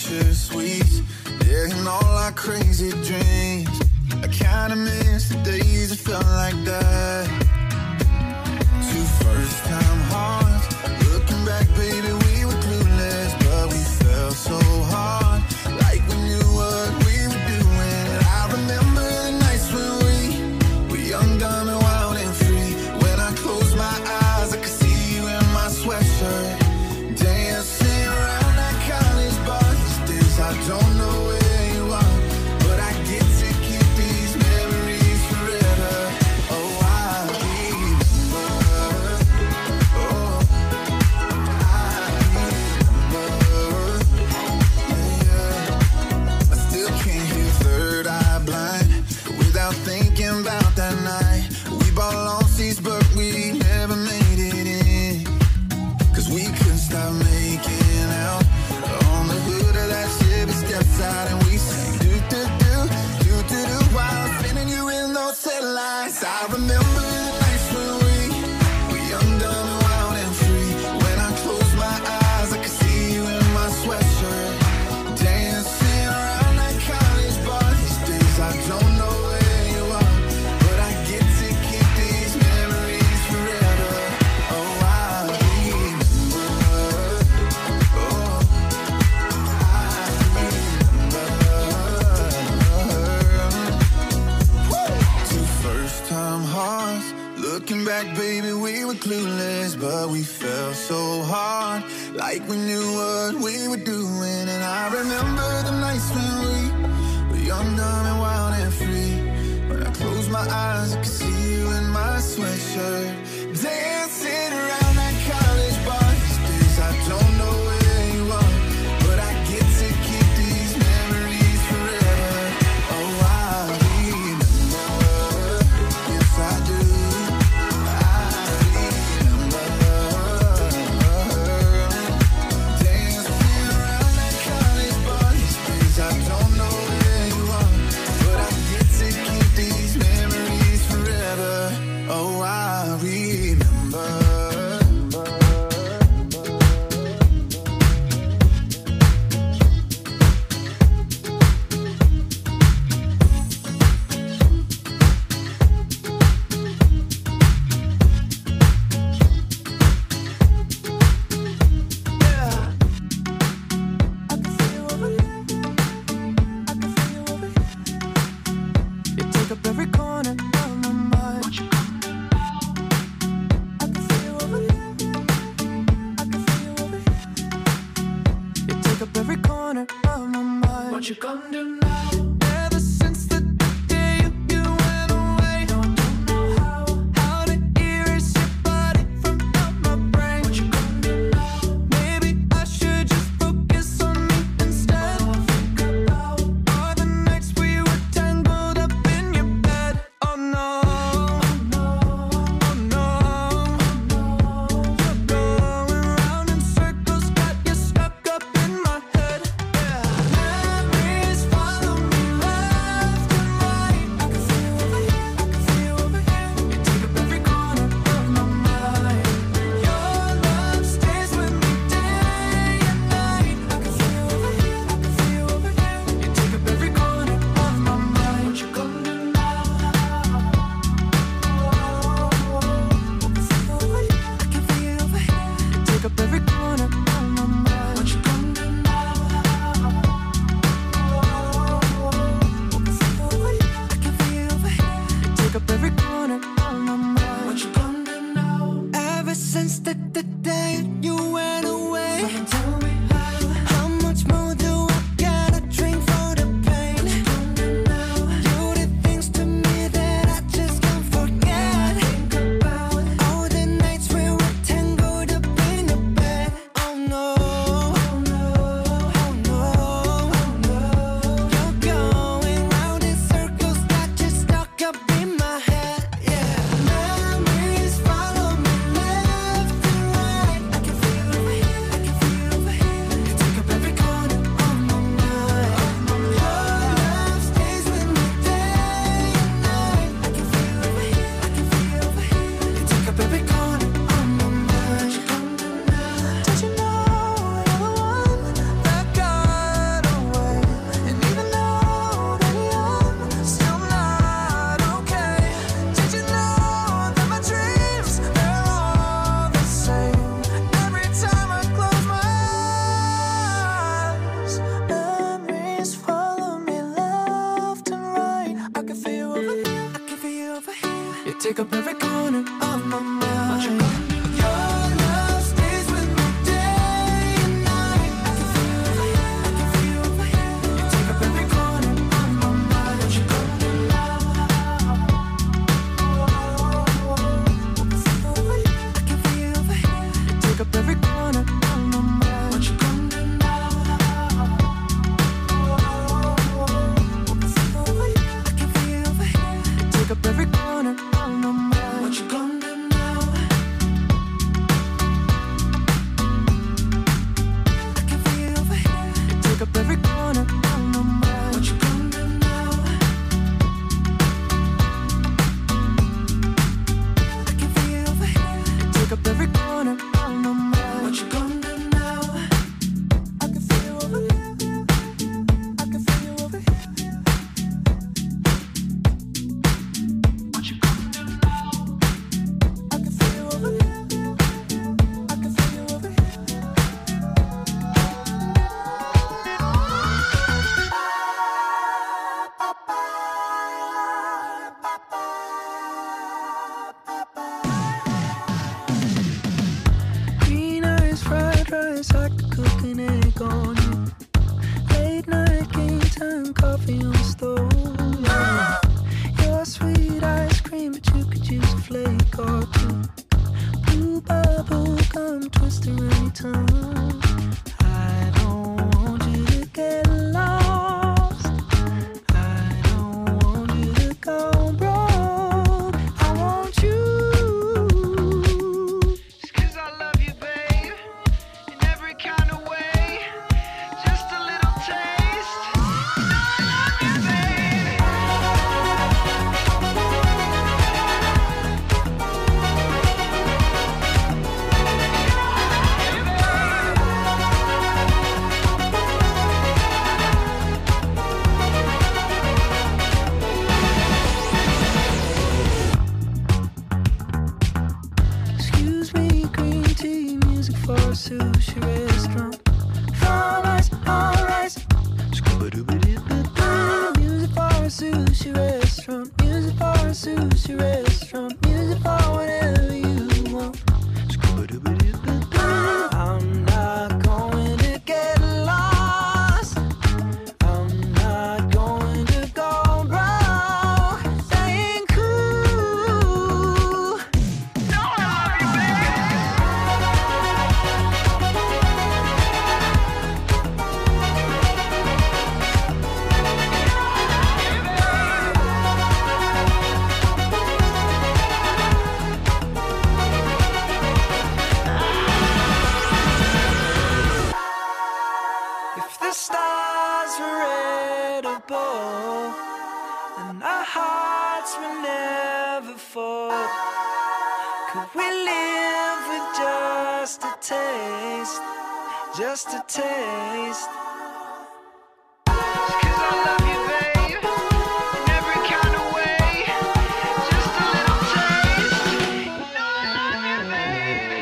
bittersweet. Yeah, and all our crazy dreams. I kinda miss the days it felt like that. Two first time hearts. Looking back, baby, we were clueless, but we felt so hard. Like we knew what we were doing. I remember the nights when we were young, dumb, and wild and free. When I closed my eyes, I could see you in my sweatshirt, dancing around that college bar. These days I don't know where you are, but I get to keep these memories forever. Oh, I remember. Oh, I remember. Yeah. I still can't hear Third Eye Blind without thinking about that night. We bought long seats, but we never made it in. Cause we couldn't stop making out on the hood of that Chevy steps out, and we sang do-do-do, do-do-do while spinning you in those headlights. I remember the nights when we were young, dumb, and wild and free. When I closed my eyes, I could see you in my sweatshirt, dancing around that college bar. These days I don't know where you are, but I get to keep these memories forever. Oh, I remember. Oh, I remember. Two first time hearts. Looking back, baby, we were clueless, but we felt so hard. Like we knew what we were doing. And I remember the nights when we were young, dumb, and wild and free. When I closed my eyes, I could see you in my sweatshirt, dancing around that college bar. These days I don't know where you are, but I get to keep these memories forever. Oh, I remember. Yes, I do. I remember. Dancing around that college bar. These days I don't know where you are, but I get to keep these memories forever. Oh, I remember. You take up every corner of my mind. I can see you over there. I can see you over here. You take up every corner of my mind. What you gonna do now? Ever since the day you went away, no, I don't know how to erase your body from out my brain. What you gonna do now? Maybe I should just focus on me instead. All I think about are the nights we were tangled up in your bed. Oh no, oh no, oh no, you're going round in circles, got you stuck up in my head. Yeah, memories follow corner of my mind. What you gonna do now? I can feel you over here. You take up every corner of my mind. What you gonna do now? I can feel you over here. You take up every corner of my mind. What you gonna do now? I can feel you over here. You take up every corner of my mind. What you gonna do now? I can feel you over here. I can feel you over here. What you gonna do now? I can feel you over here. I can feel you over here. Green eyes, fried rice, I could cook an egg on you. Late night game time, coffee on the stove. Yeah. Your sweet ice cream, but you could use a flake or two. Blue bubble gum twister anytime. I don't want you to get lost. I don't want you to go broke. I want you. Just 'cause I love you, babe, in every kind of way. Just a little taste. You know I love you, baby. Excuse me, green tea, music for a sushi restaurant. From ice on rice. Scooba-dooba-doo-ba-doo. Music for a sushi restaurant. Music for a sushi restaurant. Music for whatever you want. Scooba-dooba-doo-ba-doo. I'm not going to get lost. I'm not going to go broke. That ain't cool. No, I love you, baby. If the stars were edible, then our hearts will never fall. Could we live with just a taste? Just a taste. 'Cause I love you, babe, in every kind of way. Just a little taste. You know I love you, baby.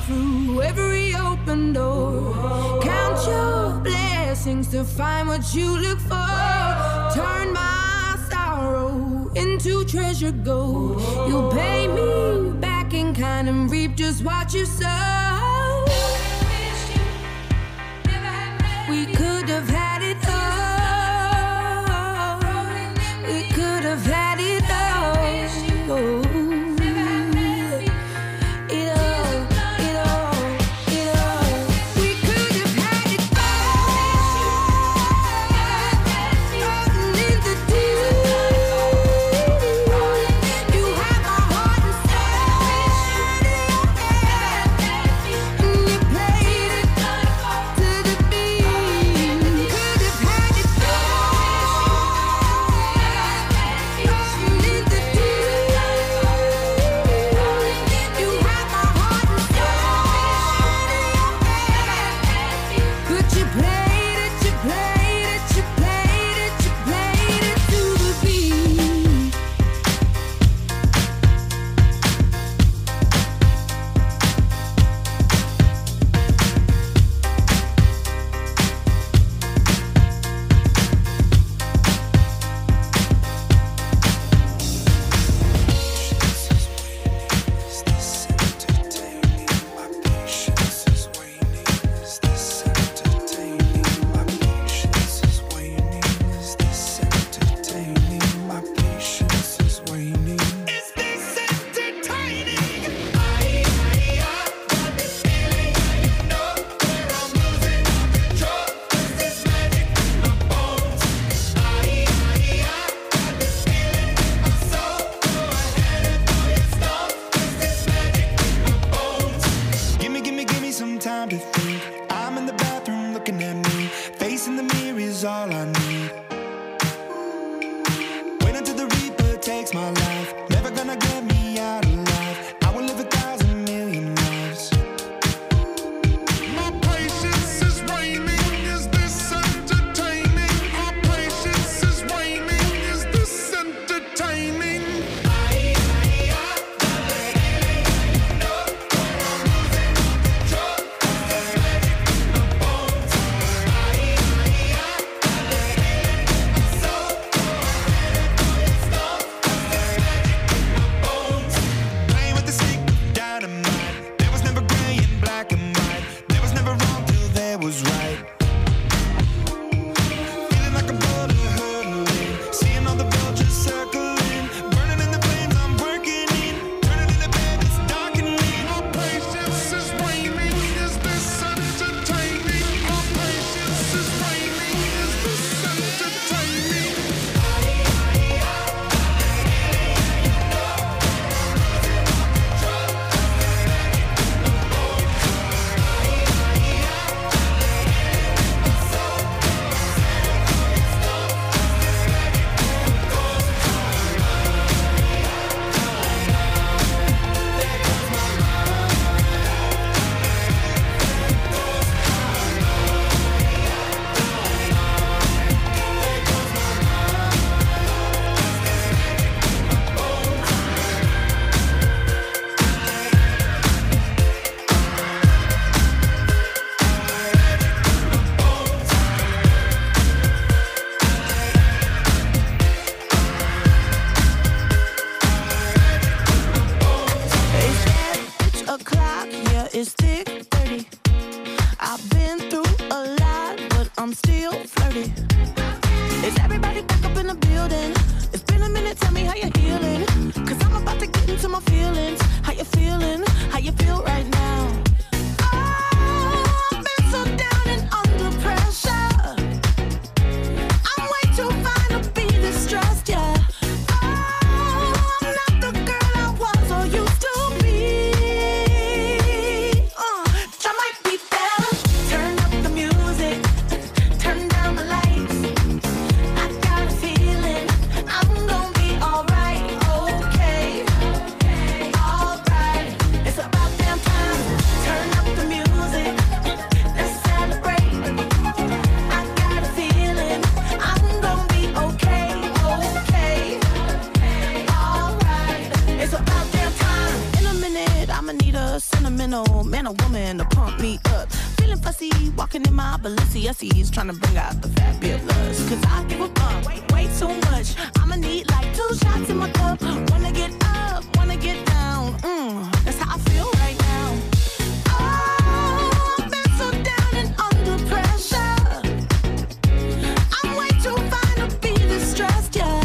through every open door. Count your blessings to find what you look for. Turn my sorrow into treasure gold. You'll pay me back in kind and reap just what you sow. We could have had it all. We could have had it all. no man or woman to pump me up. Feeling fussy, walking in my Balenciennes, trying to bring out the fabulous. Cause I give a fuck way too much. I'ma need like 2 shots in my cup. Wanna get up, wanna get down. That's how I feel right now. Oh, I've been so down and under pressure. I'm way too fine to be distressed, yeah.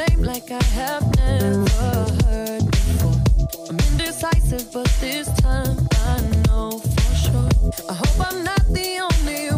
name like I have never heard before. I'm indecisive, but this time I know for sure. I hope I'm not the only one.